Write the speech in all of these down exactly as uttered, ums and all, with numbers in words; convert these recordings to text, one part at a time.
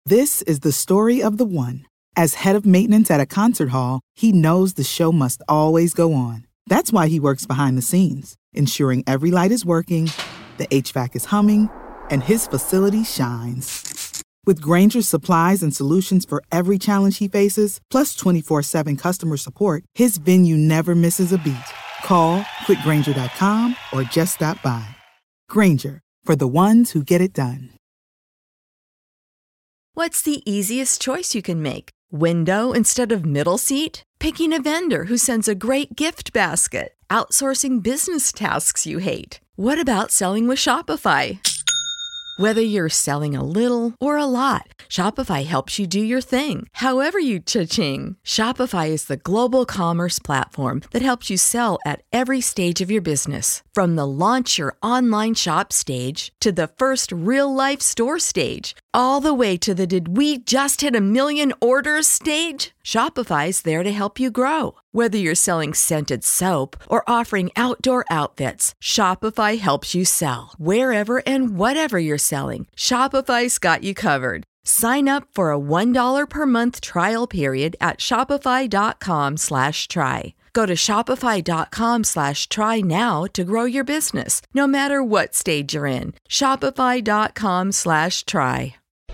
This is the story of the one. As head of maintenance at a concert hall, he knows the show must always go on. That's why he works behind the scenes, ensuring every light is working, the H V A C is humming, and his facility shines. With Grainger's supplies and solutions for every challenge he faces, plus twenty-four seven customer support, his venue never misses a beat. Call quick grainger dot com or just stop by. Grainger, for the ones who get it done. What's the easiest choice you can make? Window instead of middle seat? Picking a vendor who sends a great gift basket? Outsourcing business tasks you hate? What about selling with Shopify? Whether you're selling a little or a lot, Shopify helps you do your thing, however you cha-ching. Shopify is the global commerce platform that helps you sell at every stage of your business. From the launch your online shop stage to the first real-life store stage, all the way to the did we just hit a million orders stage. Shopify's there to help you grow. Whether you're selling scented soap or offering outdoor outfits, Shopify helps you sell. Wherever and whatever you're selling, Shopify's got you covered. Sign up for a one dollar per month trial period at shopify.com slash try. Go to shopify.com slash try now to grow your business, no matter what stage you're in. Shopify.com slash try.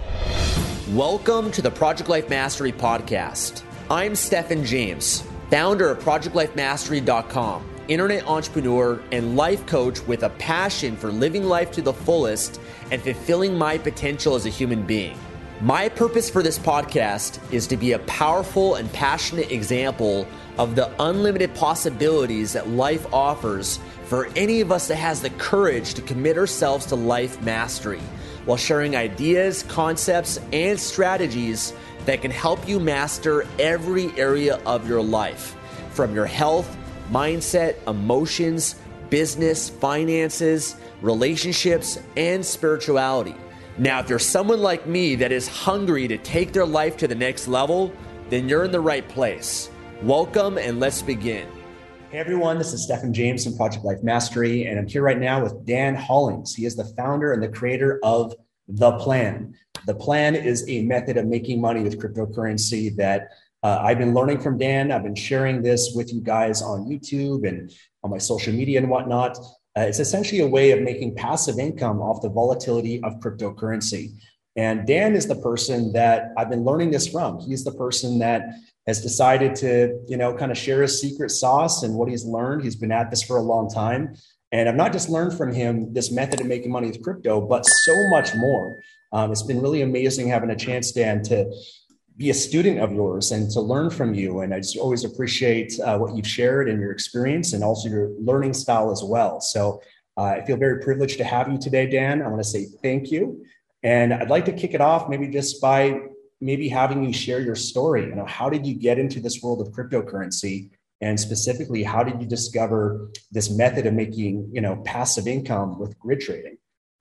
Welcome to the Project Life Mastery Podcast. I'm Stephen James, founder of project life mastery dot com, internet entrepreneur and life coach with a passion for living life to the fullest and fulfilling my potential as a human being. My purpose for this podcast is to be a powerful and passionate example of the unlimited possibilities that life offers for any of us that has the courage to commit ourselves to life mastery, while sharing ideas, concepts, and strategies that can help you master every area of your life, from your health, mindset, emotions, business, finances, relationships, and spirituality. Now, if you're someone like me that is hungry to take their life to the next level, then you're in the right place. Welcome, and let's begin. Hey everyone, this is Stephen James from Project Life Mastery, and I'm here right now with Dan Hollings. He is the founder and the creator of The Plan. The Plan is a method of making money with cryptocurrency that uh, I've been learning from Dan. I've been sharing this with you guys on YouTube and on my social media and whatnot. Uh, it's essentially a way of making passive income off the volatility of cryptocurrency. And Dan is the person that I've been learning this from. He's the person that has decided to, you know, kind of share his secret sauce and what he's learned. He's been at this for a long time. And I've not just learned from him this method of making money with crypto, but so much more. Um, it's been really amazing having a chance, Dan, to be a student of yours and to learn from you. And I just always appreciate uh, what you've shared and your experience and also your learning style as well. So uh, I feel very privileged to have you today, Dan. I want to say thank you. And I'd like to kick it off maybe just by maybe having you share your story. You know, how did you get into this world of cryptocurrency? And specifically, how did you discover this method of making, you know, passive income with grid trading?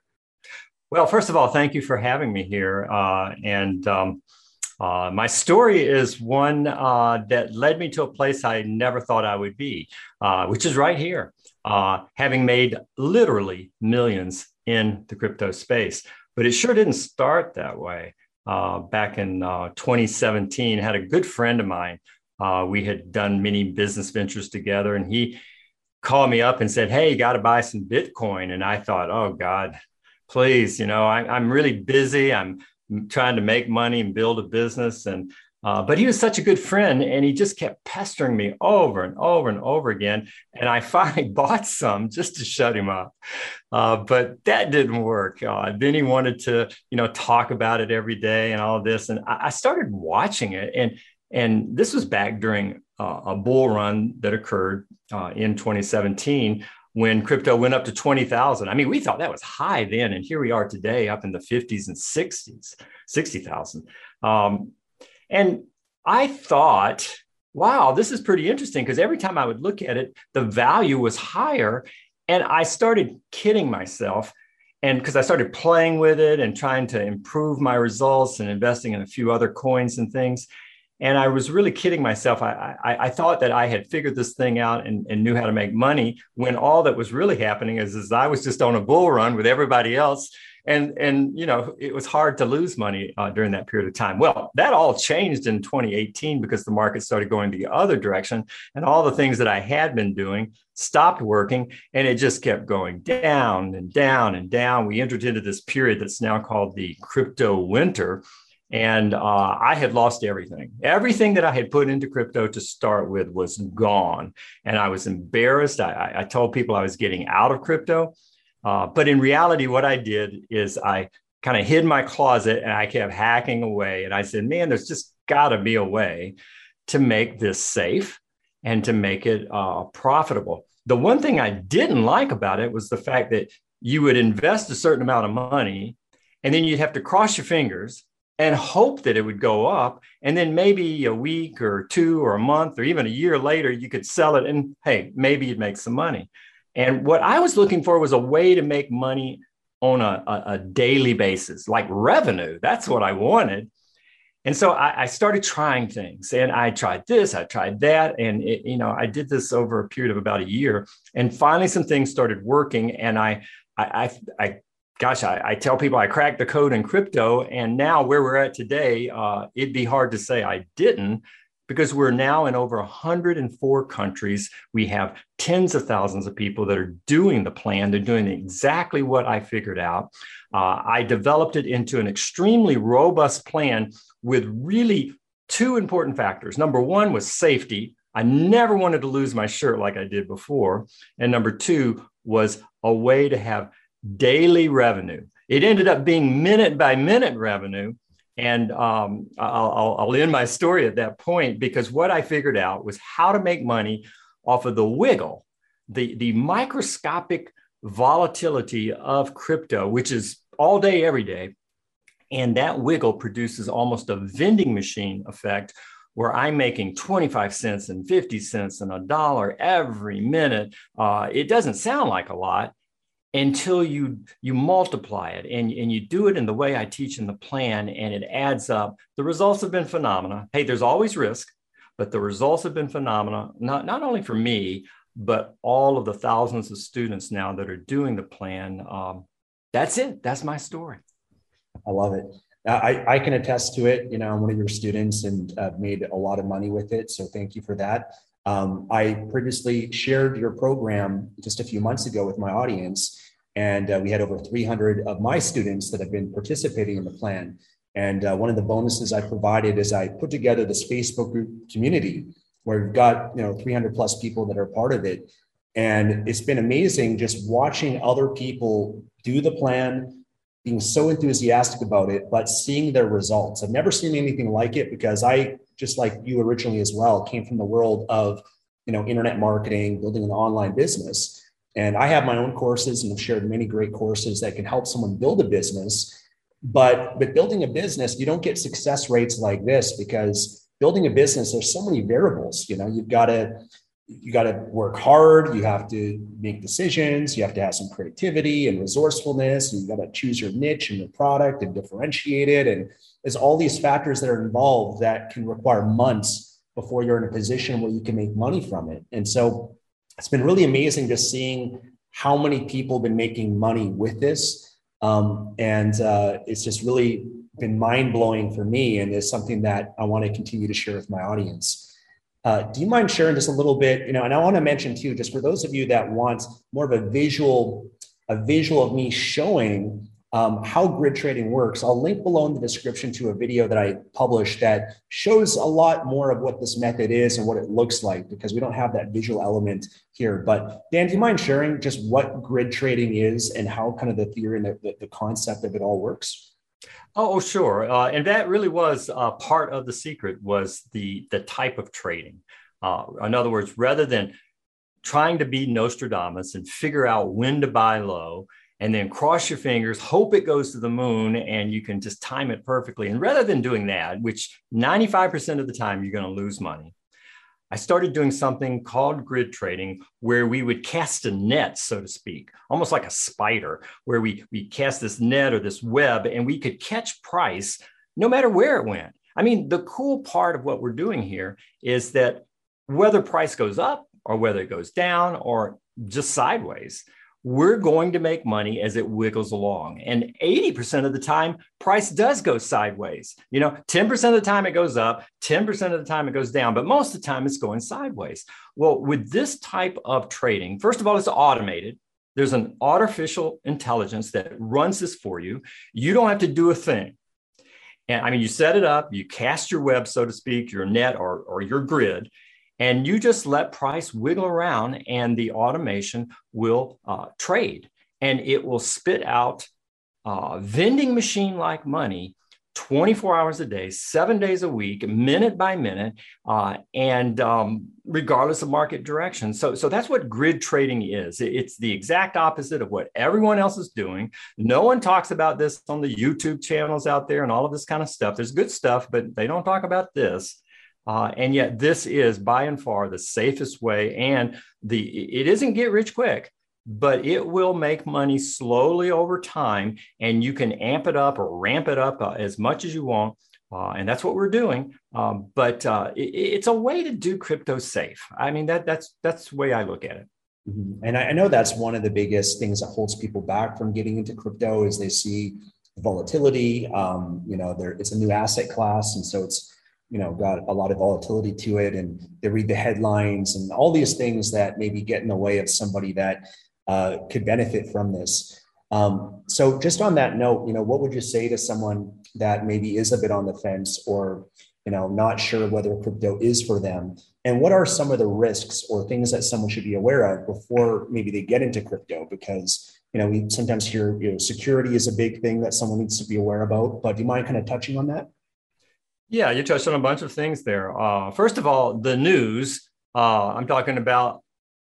Well, first of all, thank you for having me here. Uh, and um, uh, my story is one uh, that led me to a place I never thought I would be, uh, which is right here, uh, having made literally millions in the crypto space. But it sure didn't start that way. Uh, back in uh, twenty seventeen, I had a good friend of mine. Uh, we had done many business ventures together, and he called me up and said, "Hey, you got to buy some Bitcoin." And I thought, "Oh God, please, you know, I, I'm really busy. I'm trying to make money and build a business." And uh, but he was such a good friend, and he just kept pestering me over and over and over again. And I finally bought some just to shut him up. Uh, but that didn't work. Uh, then he wanted to, you know, talk about it every day and all of this. And I, I started watching it, and And this was back during uh, a bull run that occurred uh, in twenty seventeen when crypto went up to twenty thousand. I mean, we thought that was high then. And here we are today up in the fifties and sixties, sixty thousand. Um, and I thought, wow, this is pretty interesting, because every time I would look at it, the value was higher. And I started kidding myself. And because I started playing with it and trying to improve my results and investing in a few other coins and things. And I was really kidding myself. I, I, I thought that I had figured this thing out and, and knew how to make money, when all that was really happening is, is I was just on a bull run with everybody else. And, and, you know, it was hard to lose money uh, during that period of time. Well, that all changed in twenty eighteen because the market started going the other direction, and all the things that I had been doing stopped working, and it just kept going down and down and down. We entered into this period that's now called the crypto winter. And uh, I had lost everything. Everything that I had put into crypto to start with was gone. And I was embarrassed. I, I told people I was getting out of crypto. Uh, but in reality, what I did is I kind of hid my closet and I kept hacking away. And I said, man, there's just got to be a way to make this safe and to make it uh, profitable. The one thing I didn't like about it was the fact that you would invest a certain amount of money and then you'd have to cross your fingers and hope that it would go up. And then maybe a week or two or a month or even a year later, you could sell it and hey, maybe you'd make some money. And what I was looking for was a way to make money on a, a, a daily basis, like revenue. That's what I wanted. And so I, I started trying things, and I tried this, I tried that. And, it, you know, I did this over a period of about a year, and finally some things started working. And I, I, I, I Gosh, I, I tell people I cracked the code in crypto, and now where we're at today, uh, it'd be hard to say I didn't, because we're now in over one hundred four countries. We have tens of thousands of people that are doing the plan. They're doing exactly what I figured out. Uh, I developed it into an extremely robust plan with really two important factors. Number one was safety. I never wanted to lose my shirt like I did before. And number two was a way to have daily revenue. It ended up being minute by minute revenue. And um, I'll, I'll end my story at that point, because what I figured out was how to make money off of the wiggle, the, the microscopic volatility of crypto, which is all day, every day. And that wiggle produces almost a vending machine effect where I'm making twenty-five cents and fifty cents and a dollar every minute. Uh, it doesn't sound like a lot until you you multiply it and, and you do it in the way I teach in the plan, and it adds up. The results have been phenomenal. Hey, there's always risk, but the results have been phenomenal, not, not only for me, but all of the thousands of students now that are doing the plan. Um, that's it. That's my story. I love it. I, I can attest to it. You know, I'm one of your students and uh, made a lot of money with it. So thank you for that. Um, I previously shared your program just a few months ago with my audience, and uh, we had over three hundred of my students that have been participating in the plan. And uh, one of the bonuses I provided is I put together this Facebook group community where we've got, you know, three hundred plus people that are part of it. And it's been amazing just watching other people do the plan, being so enthusiastic about it, but seeing their results. I've never seen anything like it, because I, just like you originally as well, came from the world of, you know, internet marketing, building an online business. And I have my own courses and have shared many great courses that can help someone build a business. But with building a business, you don't get success rates like this, because building a business, there's so many variables. You know, you've got to, you got to work hard. You have to make decisions. You have to have some creativity and resourcefulness. And you got to choose your niche and your product and differentiate it. And there's all these factors that are involved that can require months before you're in a position where you can make money from it. And so it's been really amazing just seeing how many people have been making money with this. Um, and uh, it's just really been mind-blowing for me, and is something that I want to continue to share with my audience. Uh, do you mind sharing just a little bit, you know, and I want to mention too, just for those of you that want more of a visual, a visual of me showing um, how grid trading works, I'll link below in the description to a video that I published that shows a lot more of what this method is and what it looks like, because we don't have that visual element here. But Dan, do you mind sharing just what grid trading is and how kind of the theory and the, the concept of it all works? Oh, sure. Uh, and that really was uh, part of the secret, was the, the type of trading. Uh, in other words, rather than trying to be Nostradamus and figure out when to buy low and then cross your fingers, hope it goes to the moon and you can just time it perfectly. And rather than doing that, which ninety-five percent of the time you're going to lose money, I started doing something called grid trading, where we would cast a net, so to speak, almost like a spider, where we, we cast this net or this web and we could catch price no matter where it went. I mean, the cool part of what we're doing here is that whether price goes up or whether it goes down or just sideways, we're going to make money as it wiggles along. And eighty percent of the time, price does go sideways. You know, ten percent of the time it goes up, ten percent of the time it goes down, but most of the time it's going sideways. Well, with this type of trading, first of all, it's automated. There's an artificial intelligence that runs this for you. You don't have to do a thing. And I mean, you set it up, you cast your web, so to speak, your net or, or your grid, and you just let price wiggle around and the automation will uh, trade. And it will spit out uh, vending machine-like money twenty-four hours a day, seven days a week, minute by minute, uh, and um, regardless of market direction. So, so that's what grid trading is. It's the exact opposite of what everyone else is doing. No one talks about this on the YouTube channels out there and all of this kind of stuff. There's good stuff, but they don't talk about this. Uh, and yet this is by and far the safest way. And the it isn't get rich quick, but it will make money slowly over time, and you can amp it up or ramp it up uh, as much as you want. Uh, and that's what we're doing. Um, but uh, it, it's a way to do crypto safe. I mean, that that's that's the way I look at it. Mm-hmm. And I know that's one of the biggest things that holds people back from getting into crypto is they see volatility. Um, you know, there it's a new asset class, and so it's you know, got a lot of volatility to it, and they read the headlines and all these things that maybe get in the way of somebody that uh, could benefit from this. Um, so just on that note, you know, what would you say to someone that maybe is a bit on the fence or, you know, not sure whether crypto is for them? And what are some of the risks or things that someone should be aware of before maybe they get into crypto? Because, you know, we sometimes hear, you know, security is a big thing that someone needs to be aware about, but do you mind kind of touching on that? Yeah, you touched on a bunch of things there. Uh, first of all, the news, uh, I'm talking about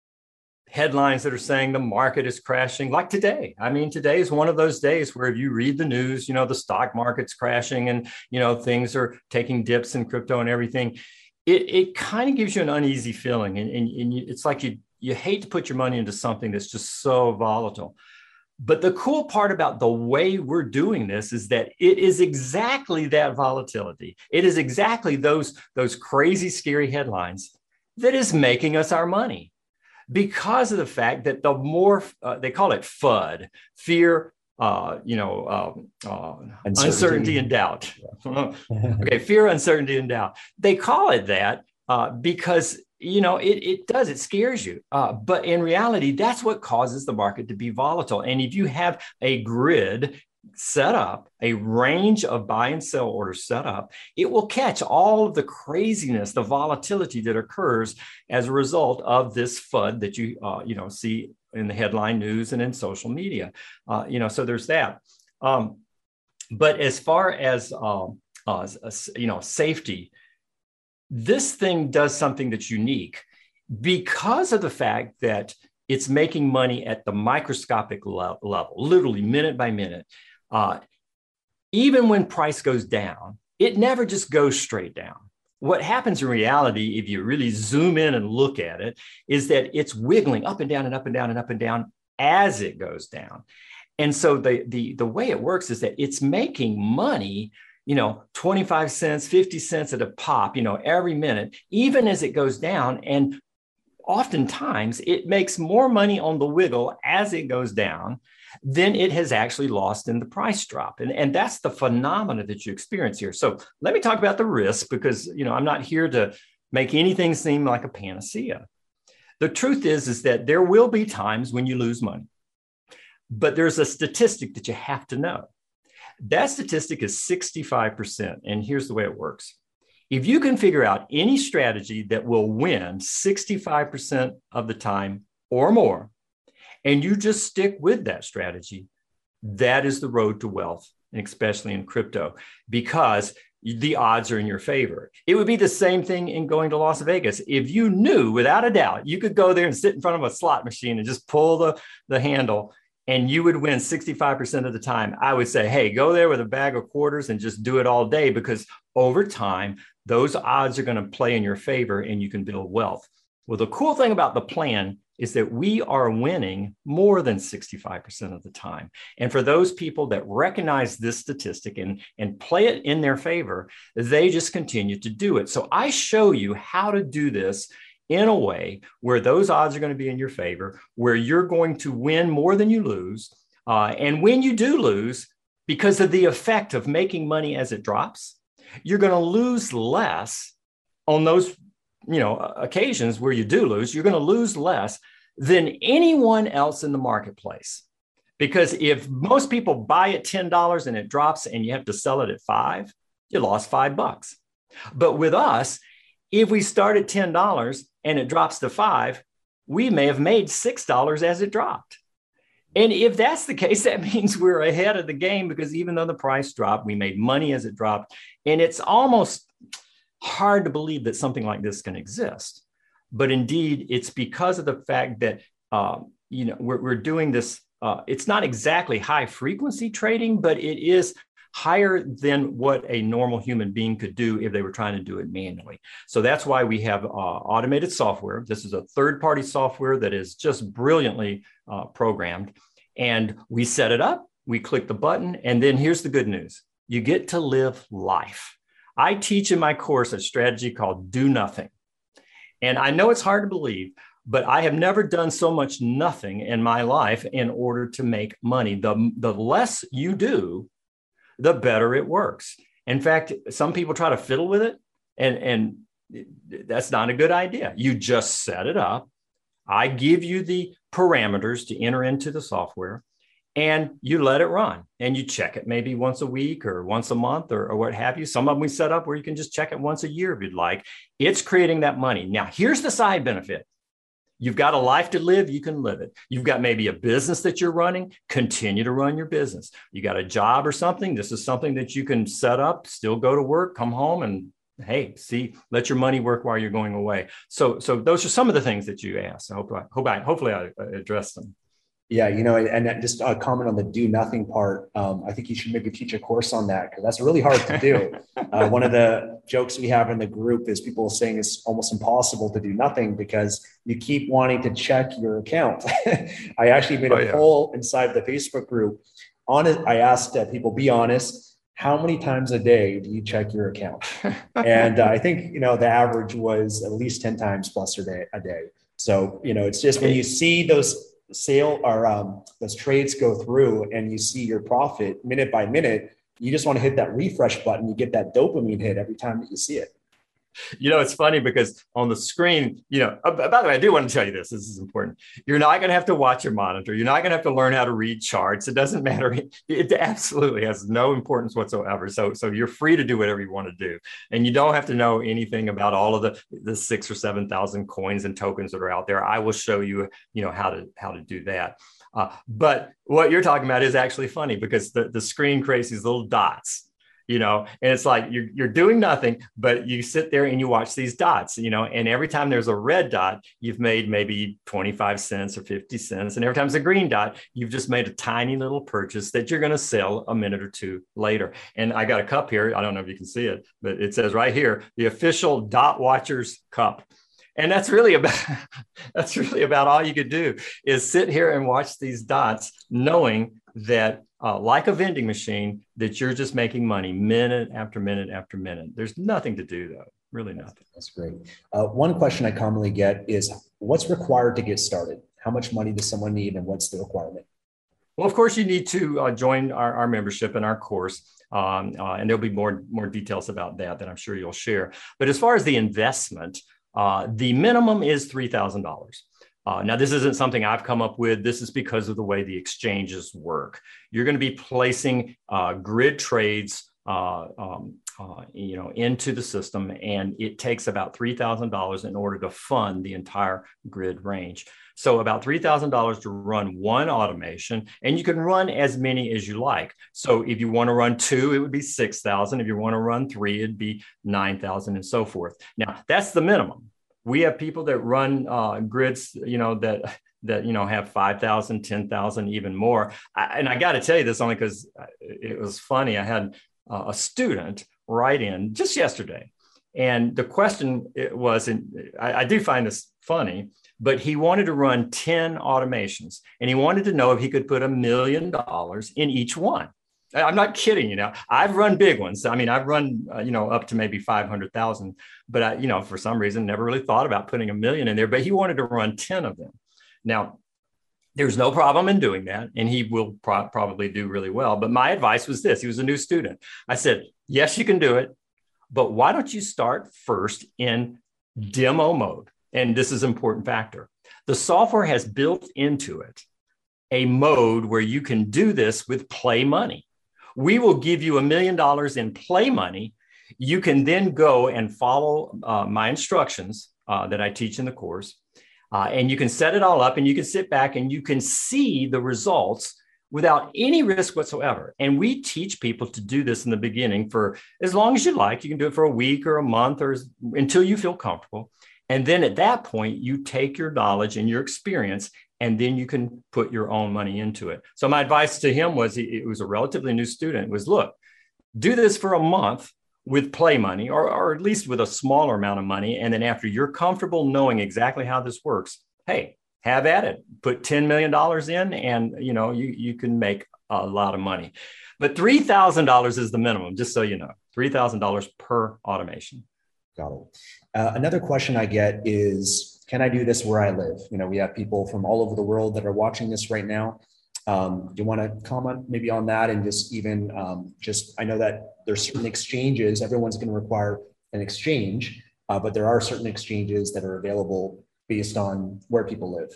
headlines that are saying the market is crashing, like today. I mean, today is one of those days where if you read the news, you know, the stock market's crashing and, you know, things are taking dips in crypto and everything. It, it kind of gives you an uneasy feeling. And, and, and you, it's like you, you hate to put your money into something that's just so volatile. But the cool part about the way we're doing this is that it is exactly that volatility. It is exactly those, those crazy, scary headlines that is making us our money because of the fact that the more, uh, they call it FUD, fear, uh, you know, uh, uh, uncertainty. uncertainty and doubt. Okay, fear, uncertainty, and doubt. They call it that uh, because you know, it, it does, it scares you. Uh, but in reality, that's what causes the market to be volatile. And if you have a grid set up, a range of buy and sell orders set up, it will catch all of the craziness, the volatility that occurs as a result of this FUD that you, uh, you know, see in the headline news and in social media. Uh, you know, so there's that. Um, but as far as, uh, uh, you know, safety, this thing does something that's unique because of the fact that it's making money at the microscopic le- level, literally minute by minute. Uh, even when price goes down, it never just goes straight down. What happens in reality, if you really zoom in and look at it, is that it's wiggling up and down and up and down and up and down as it goes down. And so the, the, the way it works is that it's making money, you know, twenty-five cents, fifty cents at a pop, you know, every minute, even as it goes down. And oftentimes it makes more money on the wiggle as it goes down than it has actually lost in the price drop. And, and that's the phenomena that you experience here. So let me talk about the risk because, you know, I'm not here to make anything seem like a panacea. The truth is, is that there will be times when you lose money, but there's a statistic that you have to know. That statistic is sixty-five percent. And here's the way it works. If you can figure out any strategy that will win sixty-five percent of the time or more, and you just stick with that strategy, that is the road to wealth, and especially in crypto, because the odds are in your favor. It would be the same thing in going to Las Vegas. If you knew without a doubt, you could go there and sit in front of a slot machine and just pull the, the handle and you would win sixty-five percent of the time, I would say, hey, go there with a bag of quarters and just do it all day, because over time, those odds are going to play in your favor and you can build wealth. Well, the cool thing about the plan is that we are winning more than sixty-five percent of the time. And for those people that recognize this statistic and, and play it in their favor, they just continue to do it. So I show you how to do this in a way where those odds are going to be in your favor, where you're going to win more than you lose. Uh, and when you do lose, because of the effect of making money as it drops, you're going to lose less on those, you know, occasions where you do lose. You're going to lose less than anyone else in the marketplace. Because if most people buy at ten dollars and it drops and you have to sell it at five, you lost five bucks. But with us, if we start at ten dollars and it drops to five, we may have made six dollars as it dropped. And if that's the case, that means we're ahead of the game, because even though the price dropped, we made money as it dropped. And it's almost hard to believe that something like this can exist. But indeed, it's because of the fact that, uh, you know, we're, we're doing this. Uh, it's not exactly high frequency trading, but it is higher than what a normal human being could do if they were trying to do it manually. So that's why we have uh, automated software. This is a third-party software that is just brilliantly uh, programmed. And we set it up, we click the button, and then here's the good news. You get to live life. I teach in my course a strategy called Do Nothing. And I know it's hard to believe, but I have never done so much nothing in my life in order to make money. The, the less you do, the better it works. In fact, some people try to fiddle with it, and, and that's not a good idea. You just set it up. I give you the parameters to enter into the software, and you let it run, and you check it maybe once a week or once a month or, or what have you. Some of them we set up where you can just check it once a year if you'd like. It's creating that money. Now, here's the side benefit. You've got a life to live, you can live it. You've got maybe a business that you're running, continue to run your business. You got a job or something, this is something that you can set up, still go to work, come home, and hey, see, let your money work while you're going away. So, so those are some of the things that you asked. I hope, I hope I, hopefully I addressed them. Yeah, you know, and just a comment on the do nothing part. Um, I think you should maybe teach a course on that, because that's really hard to do. uh, one of the jokes we have in the group is people saying it's almost impossible to do nothing because you keep wanting to check your account. I actually made a oh, yeah. poll inside the Facebook group. On it, I asked uh, people, be honest, how many times a day do you check your account? And uh, I think, you know, the average was at least ten times plus a day. A day. So, you know, it's just when you see those sale or um, those trades go through and you see your profit minute by minute, you just want to hit that refresh button. You get that dopamine hit every time that you see it. You know, it's funny because on the screen, you know, uh, by the way, I do want to tell you this. This is important. You're not going to have to watch your monitor. You're not going to have to learn how to read charts. It doesn't matter. It, it absolutely has no importance whatsoever. So, so you're free to do whatever you want to do. And you don't have to know anything about all of the, the six or seven thousand coins and tokens that are out there. I will show you, you know, how to, how to do that. Uh, but what you're talking about is actually funny because the, the screen creates these little dots. You know, and it's like you're, you're doing nothing, but you sit there and you watch these dots, you know, and every time there's a red dot, you've made maybe twenty-five cents or fifty cents. And every time it's a green dot, you've just made a tiny little purchase that you're going to sell a minute or two later. And I got a cup here. I don't know if you can see it, but it says right here, the official Dot Watchers cup. And that's really about, that's really about all you could do is sit here and watch these dots, knowing that uh, like a vending machine, that you're just making money minute after minute after minute. There's nothing to do though, really nothing. That's great. Uh, one question I commonly get is what's required to get started? How much money does someone need and what's the requirement? Well, of course, you need to uh, join our, our membership and our course. Um, uh, and there'll be more, more details about that that I'm sure you'll share. But as far as the investment, uh, the minimum is three thousand dollars. Uh, now, this isn't something I've come up with. This is because of the way the exchanges work. You're going to be placing uh, grid trades uh, um, uh, you know, into the system, and it takes about three thousand dollars in order to fund the entire grid range. So about three thousand dollars to run one automation, and you can run as many as you like. So if you want to run two, it would be six thousand. If you want to run three, it'd be nine thousand and so forth. Now, that's the minimum. We have people that run uh, grids, you know, that, that, you know, have five thousand, ten thousand, even more. I, and I got to tell you this only because it was funny. I had uh, a student write in just yesterday. And the question was, and I, I do find this funny, but he wanted to run ten automations and he wanted to know if he could put a million dollars in each one. I'm not kidding. You know, I've run big ones. I mean, I've run, uh, you know, up to maybe five hundred thousand, but I, you know, for some reason, never really thought about putting a million in there, but he wanted to run ten of them. Now, there's no problem in doing that. And he will pro- probably do really well. But my advice was this. He was a new student. I said, yes, you can do it, but why don't you start first in demo mode? And this is an important factor. The software has built into it a mode where you can do this with play money. We will give you a million dollars in play money. You can then go and follow uh, my instructions uh, that I teach in the course. Uh, and you can set it all up and you can sit back and you can see the results without any risk whatsoever. And we teach people to do this in the beginning for as long as you like. You can do it for a week or a month or as, until you feel comfortable. And then at that point, you take your knowledge and your experience, and then you can put your own money into it. So my advice to him was, he, it was a relatively new student, was look, do this for a month with play money, or, or at least with a smaller amount of money. And then after you're comfortable knowing exactly how this works, hey, have at it, put ten million dollars in, and you know, you, you can make a lot of money. But three thousand dollars is the minimum, just so you know, three thousand dollars per automation. Got it. Uh, another question I get is, can I do this where I live? You know, we have people from all over the world that are watching this right now. Um, do you want to comment maybe on that? And just even um, just, I know that there's certain exchanges, everyone's going to require an exchange, uh, but there are certain exchanges that are available based on where people live.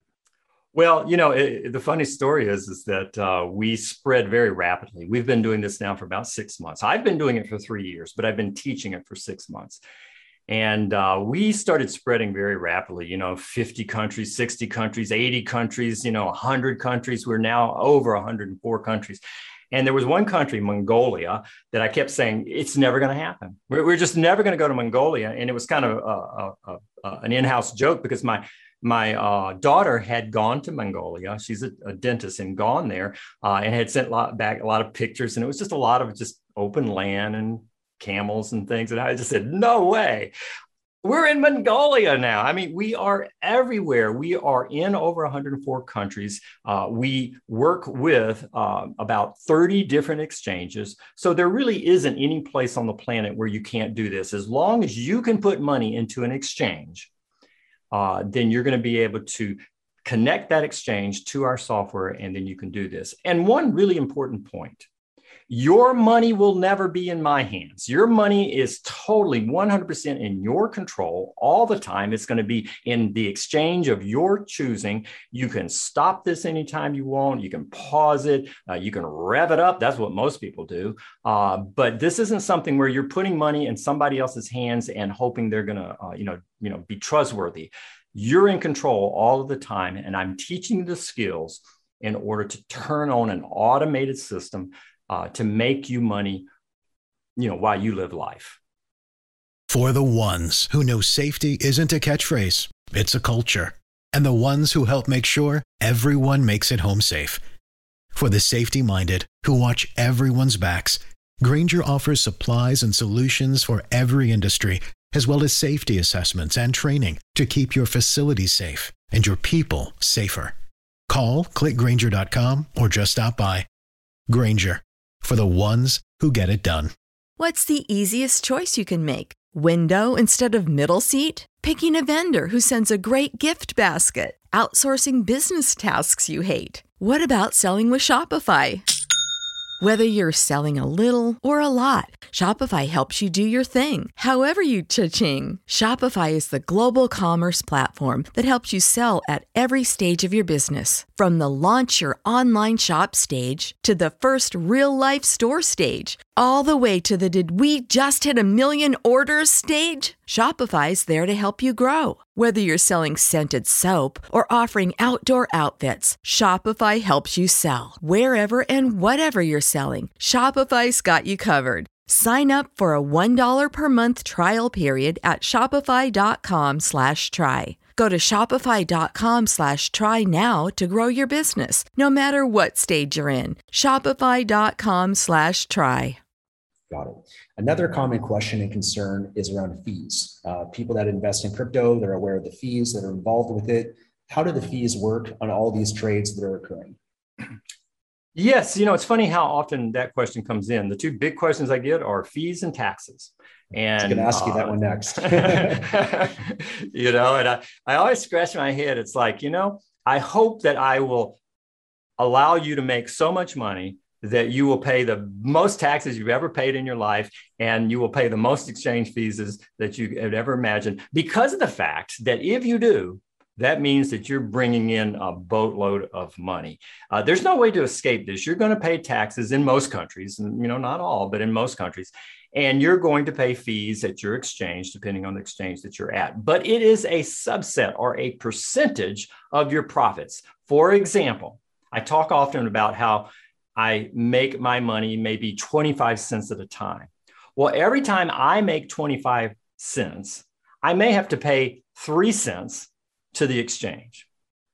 Well, you know, it, the funny story is, is that uh, we spread very rapidly. We've been doing this now for about six months. I've been doing it for three years, but I've been teaching it for six months. And uh, we started spreading very rapidly, you know, fifty countries, sixty countries, eighty countries, you know, one hundred countries. We're now over one hundred four countries. And there was one country, Mongolia, that I kept saying, it's never going to happen. We're, we're just never going to go to Mongolia. And it was kind of a, a, a, an in-house joke because my My uh, daughter had gone to Mongolia. She's a, a dentist and gone there uh, and had sent a lot, back a lot of pictures. And it was just a lot of just open land and camels and things. And I just said, no way. We're in Mongolia now. I mean, we are everywhere. We are in over one hundred four countries. Uh, we work with uh, about thirty different exchanges. So there really isn't any place on the planet where you can't do this. As long as you can put money into an exchange, Uh, then you're going to be able to connect that exchange to our software, and then you can do this. And one really important point, your money will never be in my hands. Your money is totally one hundred percent in your control all the time. It's going to be in the exchange of your choosing. You can stop this anytime you want. You can pause it. Uh, you can rev it up. That's what most people do. Uh, but this isn't something where you're putting money in somebody else's hands and hoping they're going to, uh, you know, you know, be trustworthy. You're in control all of the time. And I'm teaching you the skills in order to turn on an automated system Uh, to make you money, you know, while you live life. For the ones who know safety isn't a catchphrase, it's a culture. And the ones who help make sure everyone makes it home safe. For the safety-minded who watch everyone's backs, Grainger offers supplies and solutions for every industry, as well as safety assessments and training to keep your facilities safe and your people safer. Call, click Grainger dot com, or just stop by. Grainger, for the ones who get it done. What's the easiest choice you can make? Window instead of middle seat? Picking a vendor who sends a great gift basket? Outsourcing business tasks you hate? What about selling with Shopify? Whether you're selling a little or a lot, Shopify helps you do your thing, however you cha-ching. Shopify is the global commerce platform that helps you sell at every stage of your business. From the launch your online shop stage to the first real-life store stage, all the way to the did we just hit a million orders stage. Shopify's there to help you grow. Whether you're selling scented soap or offering outdoor outfits, Shopify helps you sell. Wherever and whatever you're selling, Shopify's got you covered. Sign up for a one dollar per month trial period at shopify.com slash try. Go to shopify.com slash try now to grow your business, no matter what stage you're in. Shopify.com slash try. Got it. Another common question and concern is around fees. Uh, people that invest in crypto, they're aware of the fees that are involved with it. How do the fees work on all these trades that are occurring? Yes, you know, it's funny how often that question comes in. The two big questions I get are fees and taxes. And I was going to ask uh, you that one next. you know, and I, I always scratch my head. It's like, you know, I hope that I will allow you to make so much money that you will pay the most taxes you've ever paid in your life, and you will pay the most exchange fees that you have ever imagined, because of the fact that if you do, that means that you're bringing in a boatload of money. Uh, there's no way to escape this. You're going to pay taxes in most countries, and you know, not all, but in most countries. And you're going to pay fees at your exchange, depending on the exchange that you're at. But it is a subset or a percentage of your profits. For example, I talk often about how I make my money maybe twenty-five cents at a time. Well, every time I make twenty-five cents, I may have to pay three cents to the exchange.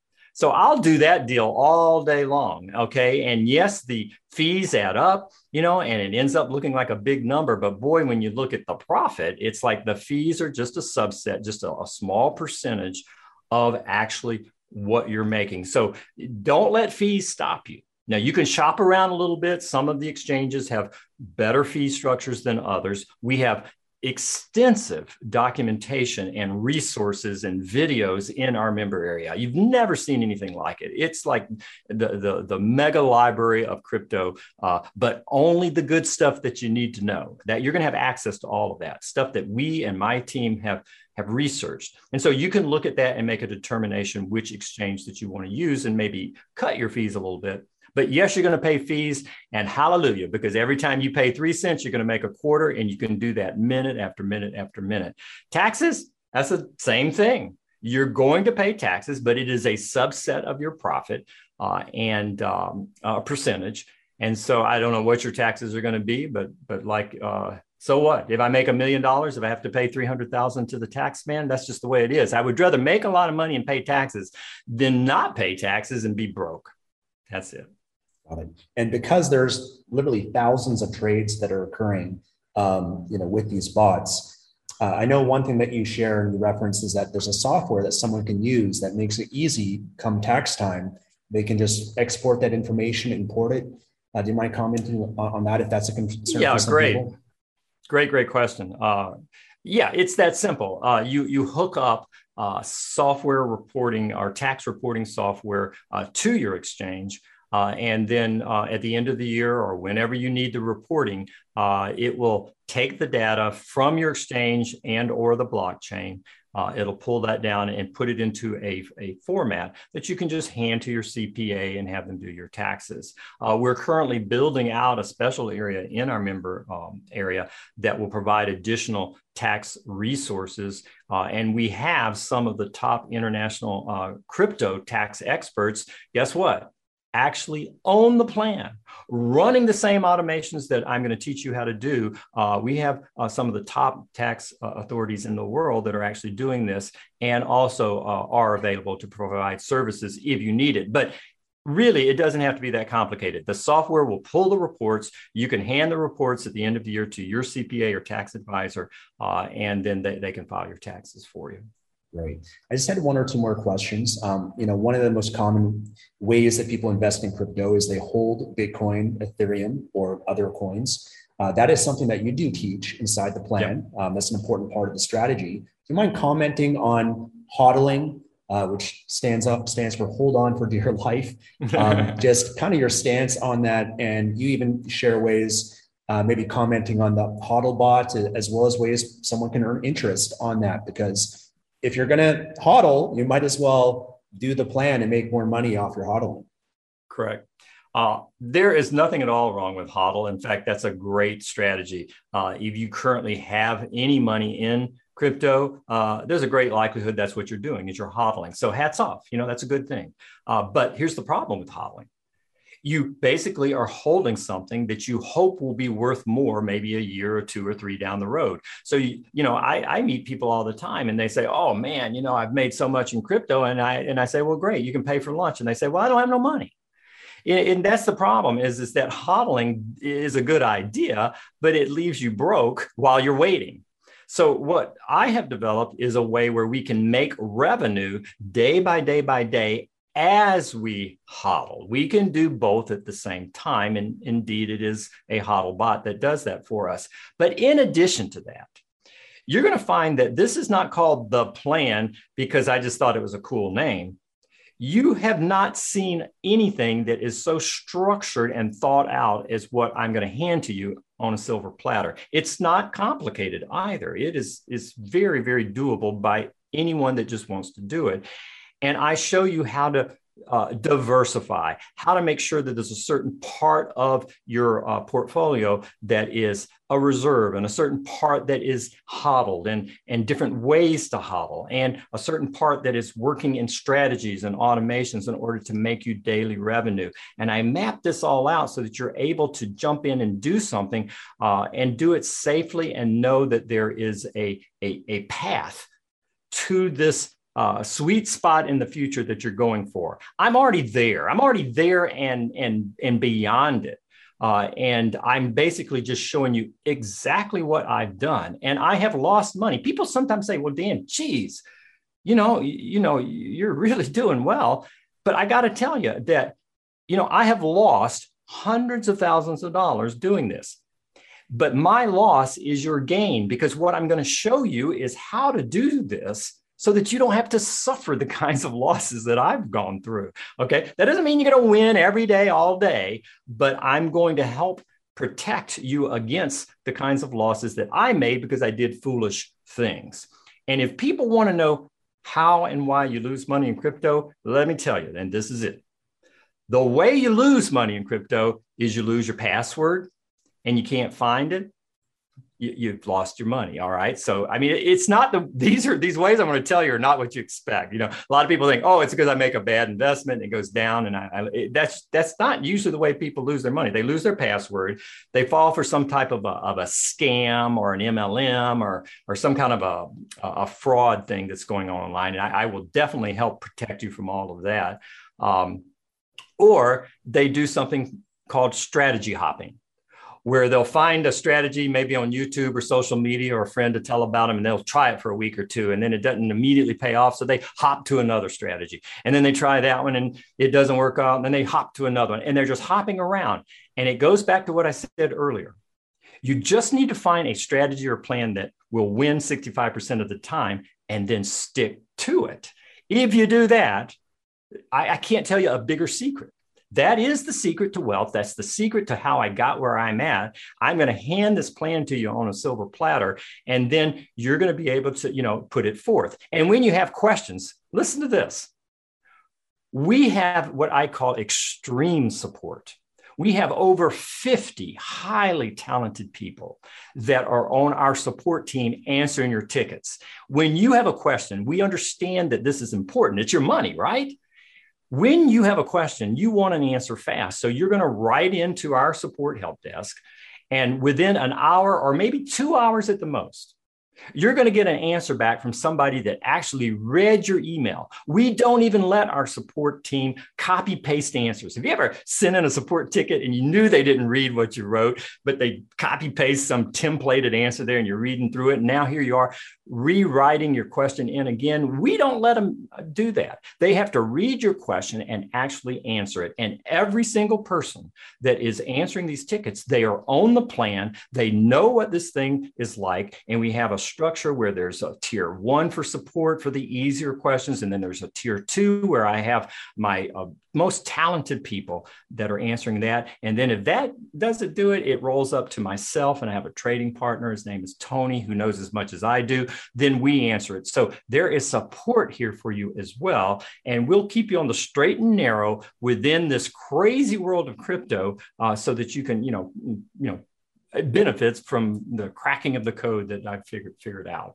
So I'll do that deal all day long. Okay. And yes, the fees add up, you know, and it ends up looking like a big number. But boy, when you look at the profit, it's like the fees are just a subset, just a, a small percentage of actually what you're making. So don't let fees stop you. Now, you can shop around a little bit. Some of the exchanges have better fee structures than others. We have extensive documentation and resources and videos in our member area. You've never seen anything like it. It's like the, the, the mega library of crypto, uh, but only the good stuff that you need to know. That you're going to have access to all of that stuff that we and my team have have researched. And so you can look at that and make a determination which exchange that you want to use and maybe cut your fees a little bit. But yes, you're going to pay fees, and hallelujah, because every time you pay three cents, you're going to make a quarter, and you can do that minute after minute after minute. Taxes, that's the same thing. You're going to pay taxes, but it is a subset of your profit uh, and um, a percentage. And so I don't know what your taxes are going to be, but but like, uh, so what? If I make a million dollars, if I have to pay three hundred thousand to the tax man, that's just the way it is. I would rather make a lot of money and pay taxes than not pay taxes and be broke. That's it. And because there's literally thousands of trades that are occurring, um, you know, with these bots, uh, I know one thing that you share in the reference is that there's a software that someone can use that makes it easy come tax time. They can just export that information, import it. Uh, do you mind commenting on, on that if that's a concern? Yeah, for some great. people? Great, great question. Uh, yeah, it's that simple. Uh, you, you hook up uh, software reporting or tax reporting software uh, to your exchange. Uh, and then uh, at the end of the year or whenever you need the reporting, uh, it will take the data from your exchange and or the blockchain. Uh, it'll pull that down and put it into a, a format that you can just hand to your C P A and have them do your taxes. Uh, we're currently building out a special area in our member um, area that will provide additional tax resources. Uh, and we have some of the top international uh, crypto tax experts. Guess what? Actually own the plan, running the same automations that I'm going to teach you how to do. Uh, we have uh, some of the top tax uh, authorities in the world that are actually doing this and also uh, are available to provide services if you need it. But really, it doesn't have to be that complicated. The software will pull the reports. You can hand the reports at the end of the year to your C P A or tax advisor, uh, and then they, they can file your taxes for you. Great. I just had one or two more questions. Um, you know, one of the most common ways that people invest in crypto is they hold Bitcoin, Ethereum, or other coins. Uh, that is something that you do teach inside the plan. Yep. Um, that's an important part of the strategy. Do you mind commenting on hodling, uh, which stands up stands for hold on for dear life? Um, just kind of your stance on that, and you even share ways, uh, maybe commenting on the hodl bot, as well as ways someone can earn interest on that, because if you're going to hodl, you might as well do the plan and make more money off your hodling. Correct. Uh, there is nothing at all wrong with hodl. In fact, that's a great strategy. Uh, if you currently have any money in crypto, uh, there's a great likelihood that's what you're doing is you're hodling. So hats off, you know, that's a good thing. Uh, but here's the problem with hodling. You basically are holding something that you hope will be worth more, maybe a year or two or three down the road. So, you, you know, I, I meet people all the time and they say, oh man, you know, I've made so much in crypto. And I, and I say, well, great, you can pay for lunch. And they say, well, I don't have no money. And, and that's the problem is, is that hodling is a good idea, but it leaves you broke while you're waiting. So what I have developed is a way where we can make revenue day by day by day as we hodl. We can do both at the same time. And indeed, it is a hodl bot that does that for us. But in addition to that, you're going to find that this is not called The Plan because I just thought it was a cool name. You have not seen anything that is so structured and thought out as what I'm going to hand to you on a silver platter. It's not complicated either. It is, is very, very doable by anyone that just wants to do it. And I show you how to uh, diversify, how to make sure that there's a certain part of your uh, portfolio that is a reserve and a certain part that is hodled and, and different ways to hodl and a certain part that is working in strategies and automations in order to make you daily revenue. And I map this all out so that you're able to jump in and do something uh, and do it safely and know that there is a, a, a path to this Uh, sweet spot in the future that you're going for. I'm already there. I'm already there and and and beyond it. Uh, and I'm basically just showing you exactly what I've done. And I have lost money. People sometimes say, "Well, Dan, geez, you know, you, you know, you're really doing well." But I got to tell you that, you know, I have lost hundreds of thousands of dollars doing this. But my loss is your gain, because what I'm going to show you is how to do this so that you don't have to suffer the kinds of losses that I've gone through. Okay. That doesn't mean you're going to win every day, all day, but I'm going to help protect you against the kinds of losses that I made because I did foolish things. And if people want to know how and why you lose money in crypto, let me tell you, and this is it. The way you lose money in crypto is you lose your password and you can't find it. You've lost your money. All right. So, I mean, it's not the, these are, these ways I'm going to tell you are not what you expect. You know, a lot of people think, oh, it's because I make a bad investment and it goes down. And I, I it, that's, that's not usually the way people lose their money. They lose their password. They fall for some type of a, of a scam or an M L M or, or some kind of a, a fraud thing that's going on online. And I, I will definitely help protect you from all of that. Um, or they do something called strategy hopping, where they'll find a strategy maybe on YouTube or social media or a friend to tell about them, and they'll try it for a week or two, and then it doesn't immediately pay off. So they hop to another strategy, and then they try that one and it doesn't work out. And then they hop to another one, and they're just hopping around. And it goes back to what I said earlier. You just need to find a strategy or plan that will win sixty-five percent of the time and then stick to it. If you do that, I, I can't tell you a bigger secret. That is the secret to wealth. That's the secret to how I got where I'm at. I'm going to hand this plan to you on a silver platter, and then you're going to be able to, you know, put it forth. And when you have questions, listen to this. We have what I call extreme support. We have over fifty highly talented people that are on our support team answering your tickets. When you have a question, we understand that this is important. It's your money, right? When you have a question, you want an answer fast. So you're going to write into our support help desk, and within an hour or maybe two hours at the most, you're going to get an answer back from somebody that actually read your email. We don't even let our support team copy paste answers. Have you ever sent in a support ticket and you knew they didn't read what you wrote, but they copy paste some templated answer there and you're reading through it? And now here you are rewriting your question in again. We don't let them do that. They have to read your question and actually answer it. And every single person that is answering these tickets, they are on the plan. They know what this thing is like. And we have a structure where there's a tier one for support for the easier questions. And then there's a tier two where I have my uh, most talented people that are answering that. And then if that doesn't do it, it rolls up to myself, and I have a trading partner. His name is Tony, who knows as much as I do. Then we answer it. So there is support here for you as well. And we'll keep you on the straight and narrow within this crazy world of crypto uh, so that you can, you know, you know, benefits from the cracking of the code that I've figured figured out.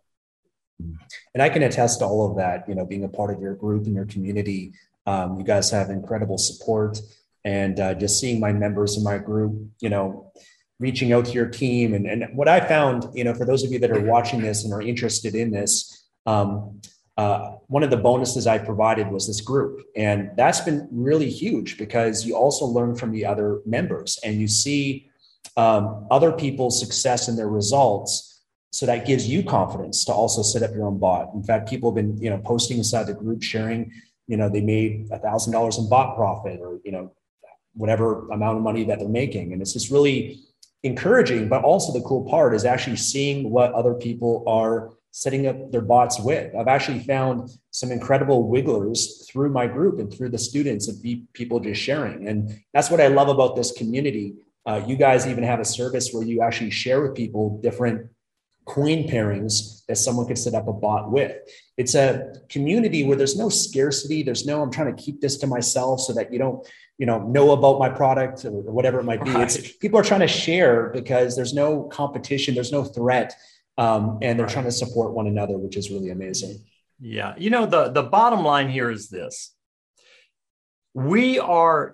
And I can attest to all of that, you know, being a part of your group and your community. Um, you guys have incredible support, and uh, just seeing my members in my group, you know, reaching out to your team. And, and what I found, you know, for those of you that are watching this and are interested in this, um, uh, one of the bonuses I provided was this group. And that's been really huge because you also learn from the other members and you see um, other people's success and their results. So that gives you confidence to also set up your own bot. In fact, people have been, you know, posting inside the group, sharing you know, they made a thousand dollars in bot profit, or, you know, whatever amount of money that they're making. And it's just really encouraging. But also the cool part is actually seeing what other people are setting up their bots with. I've actually found some incredible wigglers through my group and through the students and people just sharing. And that's what I love about this community. Uh, you guys even have a service where you actually share with people different coin pairings that someone could set up a bot with. It's a community where there's no scarcity. There's no, I'm trying to keep this to myself so that you don't, you know, know about my product or whatever it might be. Right. It's, people are trying to share because there's no competition, there's no threat. Um, and they're right. trying to support one another, which is really amazing. Yeah. You know, the, the bottom line here is this. We are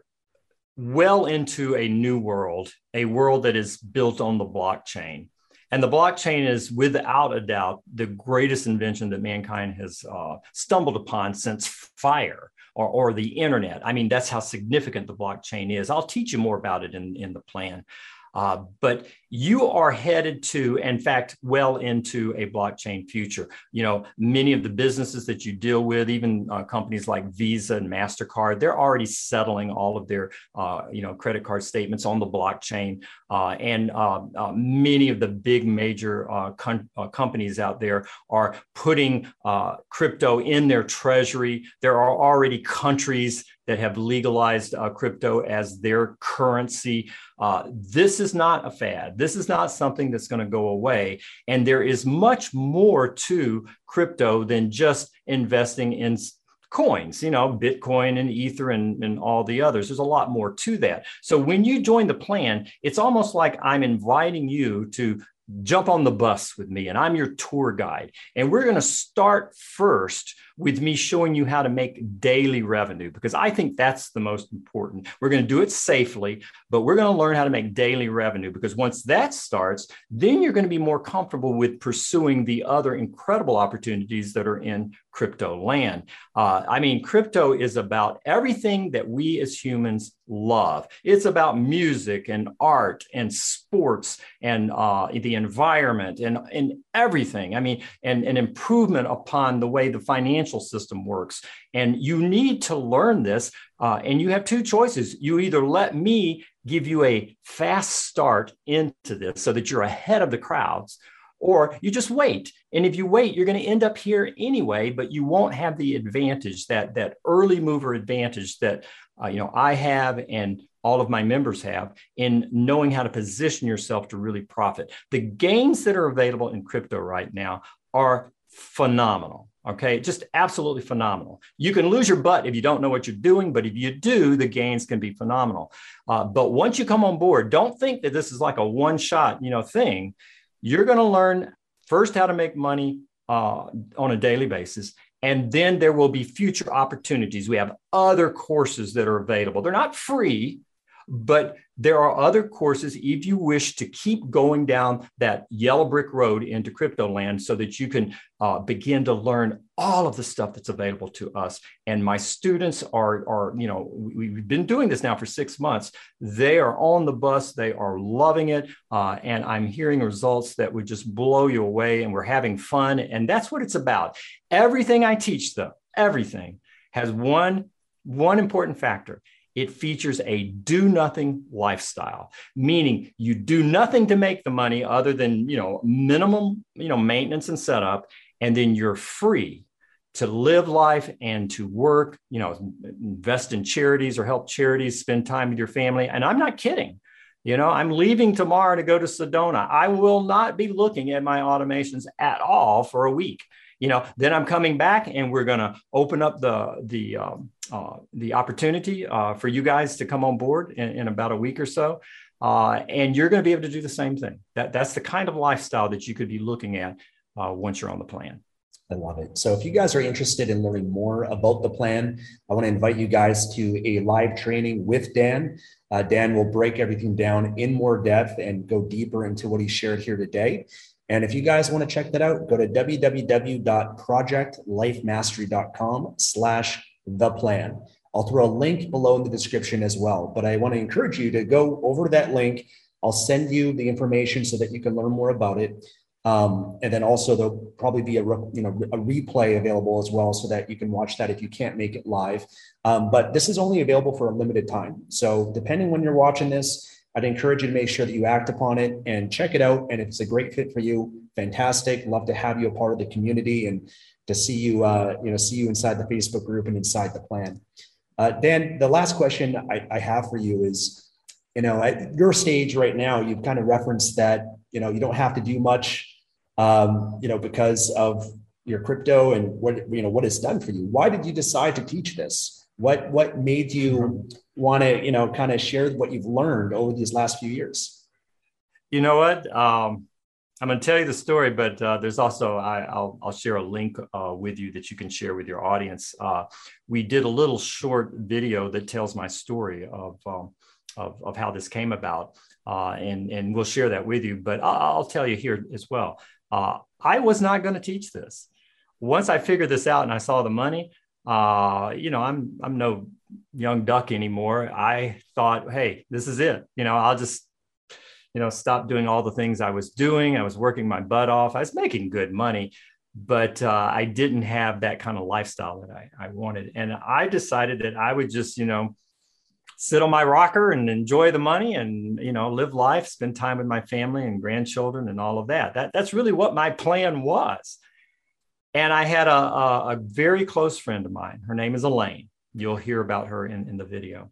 well into a new world, a world that is built on the blockchain. And the blockchain is, without a doubt, the greatest invention that mankind has uh, stumbled upon since fire or, or the internet. I mean, that's how significant the blockchain is. I'll teach you more about it in, in the plan. Uh, but you are headed to, in fact, well into a blockchain future. You know, many of the businesses that you deal with, even uh, companies like Visa and MasterCard, they're already settling all of their, uh, you know, credit card statements on the blockchain. Uh, and uh, uh, many of the big major uh, com- uh, companies out there are putting uh, crypto in their treasury. There are already countries that have legalized uh, crypto as their currency. Uh, this is not a fad. This is not something that's going to go away. And there is much more to crypto than just investing in coins, you know, Bitcoin and Ether and, and all the others. There's a lot more to that. So when you join the plan, it's almost like I'm inviting you to jump on the bus with me, and I'm your tour guide. And we're going to start first with me showing you how to make daily revenue, because I think that's the most important. We're going to do it safely, but we're going to learn how to make daily revenue, because once that starts, then you're going to be more comfortable with pursuing the other incredible opportunities that are in crypto land. Uh, I mean, crypto is about everything that we as humans love. It's about music and art and sports and uh, the environment and, and everything. I mean, and an improvement upon the way the financial system works. And you need to learn this. Uh, and you have two choices. You either let me give you a fast start into this so that you're ahead of the crowds, or you just wait. And if you wait, you're going to end up here anyway, but you won't have the advantage, that, that early mover advantage that uh, you know I have and all of my members have in knowing how to position yourself to really profit. The gains that are available in crypto right now are phenomenal. Okay, just absolutely phenomenal. You can lose your butt if you don't know what you're doing, but if you do, the gains can be phenomenal. Uh, but once you come on board, don't think that this is like a one-shot, you know, thing. You're going to learn first how to make money uh, on a daily basis, and then there will be future opportunities. We have other courses that are available. They're not free, but there are other courses if you wish to keep going down that yellow brick road into crypto land so that you can uh, begin to learn all of the stuff that's available to us. And my students are, are, you know, we've been doing this now for six months. They are on the bus. They are loving it. Uh, and I'm hearing results that would just blow you away, and we're having fun. And that's what it's about. Everything I teach, though, everything has one, one important factor. It features a do nothing lifestyle, meaning you do nothing to make the money other than, you know, minimum, you know, maintenance and setup. And then you're free to live life and to work, you know, invest in charities or help charities, spend time with your family. And I'm not kidding. You know, I'm leaving tomorrow to go to Sedona. I will not be looking at my automations at all for a week. You know, then I'm coming back and we're going to open up the the um, uh, the opportunity uh, for you guys to come on board in, in about a week or so. Uh, and you're going to be able to do the same thing. That That's the kind of lifestyle that you could be looking at uh, once you're on the plan. I love it. So if you guys are interested in learning more about the plan, I want to invite you guys to a live training with Dan. Uh, Dan will break everything down in more depth and go deeper into what he shared here today. And if you guys want to check that out, go to www.projectlifemastery.com slash the plan. I'll throw a link below in the description as well, but I want to encourage you to go over that link. I'll send you the information so that you can learn more about it. Um, and then also there'll probably be a, you know, a replay available as well, so that you can watch that if you can't make it live. Um, but this is only available for a limited time. So depending when you're watching this, I'd encourage you to make sure that you act upon it and check it out. And if it's a great fit for you, fantastic. Love to have you a part of the community and to see you, uh, you know, see you inside the Facebook group and inside the plan. Uh, Dan, the last question I, I have for you is, you know, at your stage right now, you've kind of referenced that, you know, you don't have to do much, um, you know, because of your crypto and what, you know, what it's done for you. Why did you decide to teach this? What, what made you want to, you know, kind of share what you've learned over these last few years? You know what? Um, I'm going to tell you the story, but uh, there's also, I, I'll, I'll share a link uh, with you that you can share with your audience. Uh, we did a little short video that tells my story of, um, of, of how this came about. Uh, and, and we'll share that with you, but I'll, I'll tell you here as well. Uh, I was not going to teach this. Once I figured this out and I saw the money, uh, you know, I'm, I'm no young duck anymore. I thought, hey, this is it. You know, I'll just, you know, stop doing all the things I was doing. I was working my butt off. I was making good money, but uh, I didn't have that kind of lifestyle that I, I wanted. And I decided that I would just, you know, sit on my rocker and enjoy the money and, you know, live life, spend time with my family and grandchildren and all of that. That that's really what my plan was. And I had a, a, a very close friend of mine. Her name is Elaine. You'll hear about her in, in the video.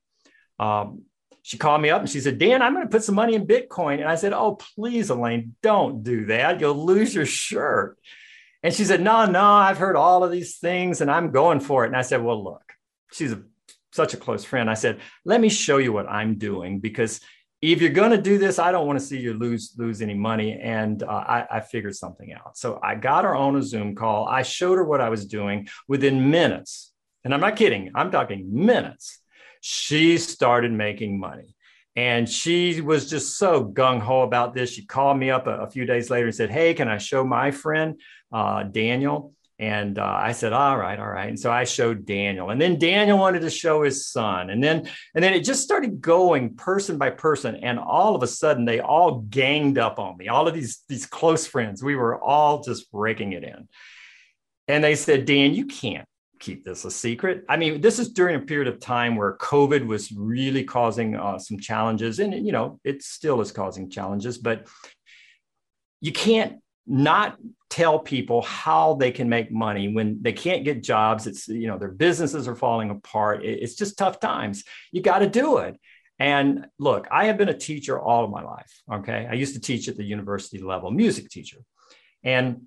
Um, She called me up and she said, Dan, I'm going to put some money in Bitcoin. And I said, oh, please, Elaine, don't do that. You'll lose your shirt. And she said, no, no, I've heard all of these things and I'm going for it. And I said, well, look, she's a, such a close friend. I said, let me show you what I'm doing, because if you're going to do this, I don't want to see you lose, lose any money. And uh, I, I figured something out. So I got her on a Zoom call. I showed her what I was doing. Within minutes, and I'm not kidding, I'm talking minutes, she started making money. And she was just so gung-ho about this. She called me up a, a few days later and said, hey, can I show my friend, uh, Daniel? And uh, I said, all right, all right. And so I showed Daniel. And then Daniel wanted to show his son. And then, and then it just started going person by person. And all of a sudden, they all ganged up on me. All of these, these close friends, we were all just raking it in. And they said, Dan, you can't keep this a secret. I mean, this is during a period of time where COVID was really causing uh, some challenges, and you know, it still is causing challenges, but you can't not tell people how they can make money when they can't get jobs. It's, you know, their businesses are falling apart. It's just tough times. You got to do it. And look, I have been a teacher all of my life. Okay. I used to teach at the university level, music teacher. And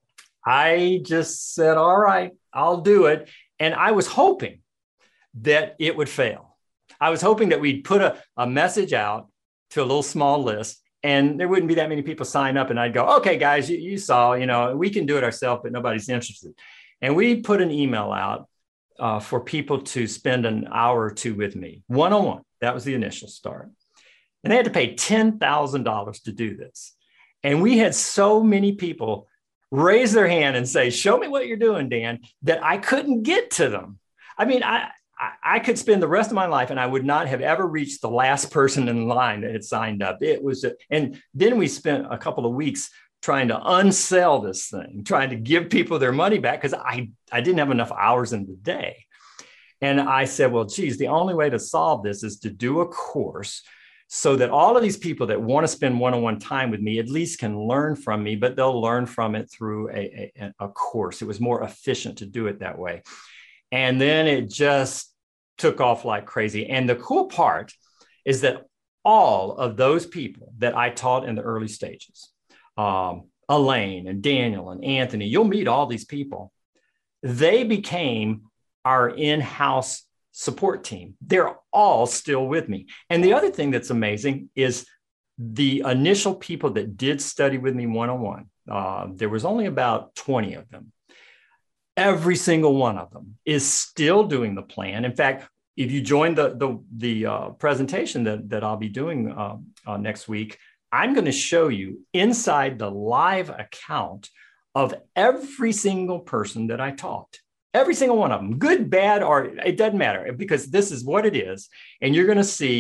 I just said, all right, I'll do it. And I was hoping that it would fail. I was hoping that we'd put a, a message out to a little small list and there wouldn't be that many people sign up. And I'd go, okay, guys, you, you saw, you know, we can do it ourselves, but nobody's interested. And we put an email out uh, for people to spend an hour or two with me, one-on-one. That was the initial start. And they had to pay ten thousand dollars to do this. And we had so many people raise their hand and say, show me what you're doing, Dan, that I couldn't get to them. I mean, I, I, I could spend the rest of my life and I would not have ever reached the last person in line that had signed up. It was, a, and then we spent a couple of weeks trying to unsell this thing, trying to give people their money back because I, I didn't have enough hours in the day. And I said, well, geez, the only way to solve this is to do a course so that all of these people that want to spend one-on-one time with me at least can learn from me, but they'll learn from it through a, a, a course. It was more efficient to do it that way. And then it just took off like crazy. And the cool part is that all of those people that I taught in the early stages, um, Elaine and Daniel and Anthony, you'll meet all these people. They became our in-house support team. They're all still with me. And the other thing that's amazing is the initial people that did study with me one-on-one. Uh, there was only about twenty of them. Every single one of them is still doing the plan. In fact, if you join the, the, the uh, presentation that, that I'll be doing uh, uh, next week, I'm going to show you inside the live account of every single person that I taught. Every single one of them, good, bad, or it doesn't matter, because this is what it is. And you're going to see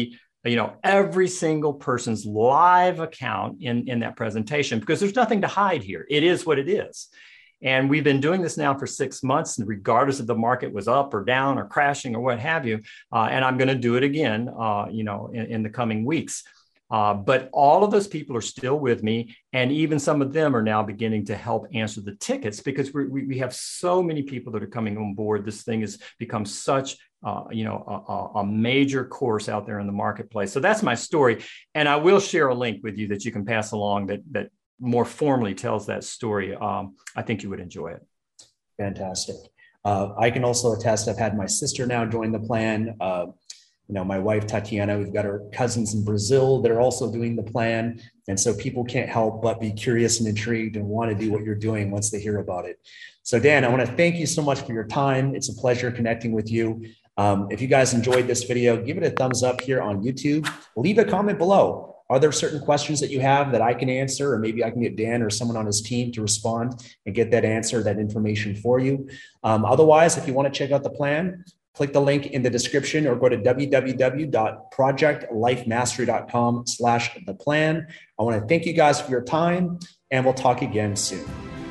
you know, every single person's live account in, in that presentation, because there's nothing to hide here. It is what it is. And we've been doing this now for six months, and regardless if the market was up or down or crashing or what have you. Uh, and I'm going to do it again, uh, you know, in, in the coming weeks. Uh, but all of those people are still with me. And even some of them are now beginning to help answer the tickets, because we, we have so many people that are coming on board. This thing has become such, uh, you know, a, a major course out there in the marketplace. So that's my story. And I will share a link with you that you can pass along that, that more formally tells that story. Um, I think you would enjoy it. Fantastic. Uh, I can also attest, I've had my sister now join the plan. Uh, you know, my wife, Tatiana, we've got our cousins in Brazil that are also doing the plan. And so people can't help but be curious and intrigued and want to do what you're doing once they hear about it. So Dan, I want to thank you so much for your time. It's a pleasure connecting with you. Um, if you guys enjoyed this video, give it a thumbs up here on YouTube. Leave a comment below. Are there certain questions that you have that I can answer, or maybe I can get Dan or someone on his team to respond and get that answer, that information for you? Um, otherwise, if you want to check out the plan, click the link in the description or go to w w w dot project life mastery dot com slash the plan. I want to thank you guys for your time, and we'll talk again soon.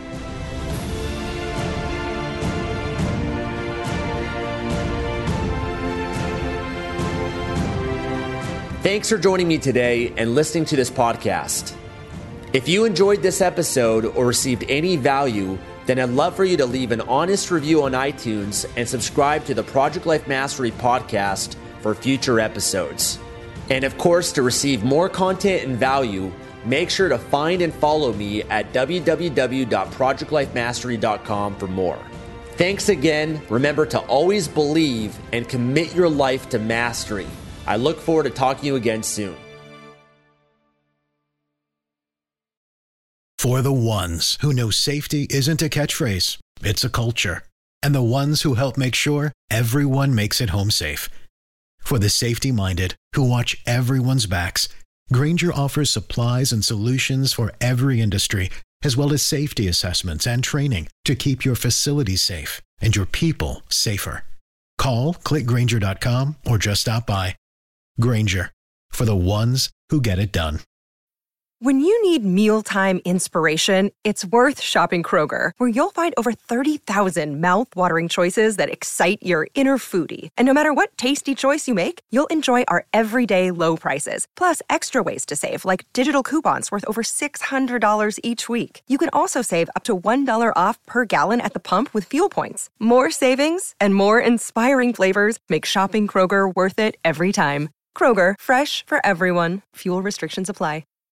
Thanks for joining me today and listening to this podcast. If you enjoyed this episode or received any value, then I'd love for you to leave an honest review on iTunes and subscribe to the Project Life Mastery podcast for future episodes. And of course, to receive more content and value, make sure to find and follow me at w w w dot project life mastery dot com for more. Thanks again. Remember to always believe and commit your life to mastery. I look forward to talking to you again soon. For the ones who know safety isn't a catchphrase, it's a culture. And the ones who help make sure everyone makes it home safe. For the safety-minded who watch everyone's backs, Grainger offers supplies and solutions for every industry, as well as safety assessments and training to keep your facilities safe and your people safer. Call, click Grainger dot com, or just stop by. Grainger, for the ones who get it done. When you need mealtime inspiration, it's worth shopping Kroger, where you'll find over thirty thousand mouth-watering choices that excite your inner foodie. And no matter what tasty choice you make, you'll enjoy our everyday low prices, plus extra ways to save, like digital coupons worth over six hundred dollars each week. You can also save up to one dollar off per gallon at the pump with fuel points. More savings and more inspiring flavors make shopping Kroger worth it every time. Kroger, fresh for everyone. Fuel restrictions apply.